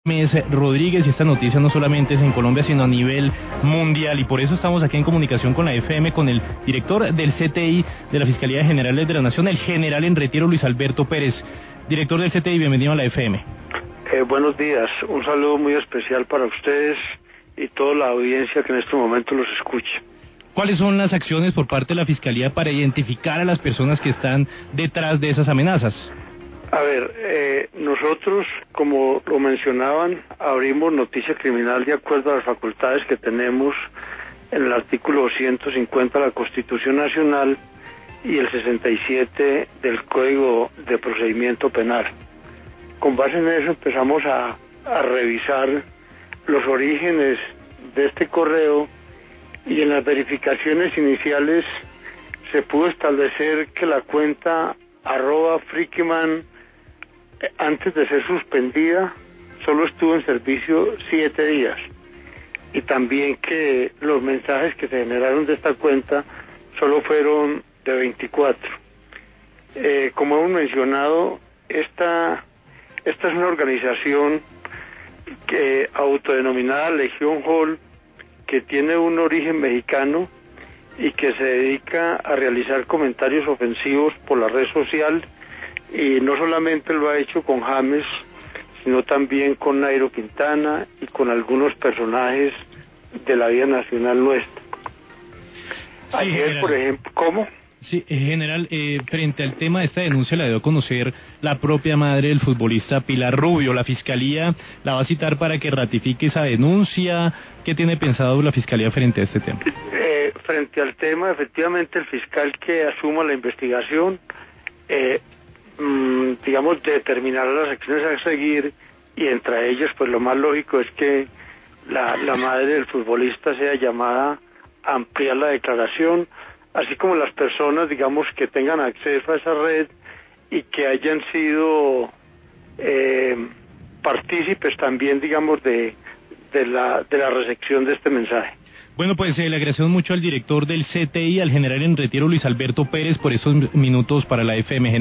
Rodríguez, y esta noticia no solamente es en Colombia sino a nivel mundial, y por eso estamos aquí en comunicación con la FM, con el director del CTI de la Fiscalía General de la Nación, el general en retiro Luis Alberto Pérez. Director del CTI, bienvenido a la FM. Buenos días, un saludo muy especial para ustedes y toda la audiencia que en este momento los escucha. ¿Cuáles son las acciones por parte de la Fiscalía para identificar a las personas que están detrás de esas amenazas? A ver, nosotros, como lo mencionaban, abrimos noticia criminal de acuerdo a las facultades que tenemos en el artículo 250 de la Constitución Nacional y el 67 del Código de Procedimiento Penal. Con base en eso empezamos a revisar los orígenes de este correo, y en las verificaciones iniciales se pudo establecer que la cuenta @Frickman, antes de ser suspendida, solo estuvo en servicio 7 días, y también que los mensajes que se generaron de esta cuenta solo fueron de 24. Como hemos mencionado, esta es una organización autodenominada Legión Hall, que tiene un origen mexicano y que se dedica a realizar comentarios ofensivos por la red social, y no solamente lo ha hecho con James, sino también con Nairo Quintana y con algunos personajes de la vida nacional nuestra. Ayer, por ejemplo, ¿cómo? Sí, general, frente al tema de esta denuncia la dio a conocer la propia madre del futbolista Pilar Rubio. ¿La Fiscalía la va a citar para que ratifique esa denuncia? ¿Qué tiene pensado la Fiscalía frente a este tema? Frente al tema, efectivamente, el fiscal que asuma la investigación, determinará las acciones a seguir, y entre ellas, pues lo más lógico es que la madre del futbolista sea llamada a ampliar la declaración, así como las personas, que tengan acceso a esa red y que hayan sido partícipes también, de la recepción de este mensaje. Bueno, pues le agradecemos mucho al director del CTI, al general en retiro Luis Alberto Pérez, por estos minutos para la FM.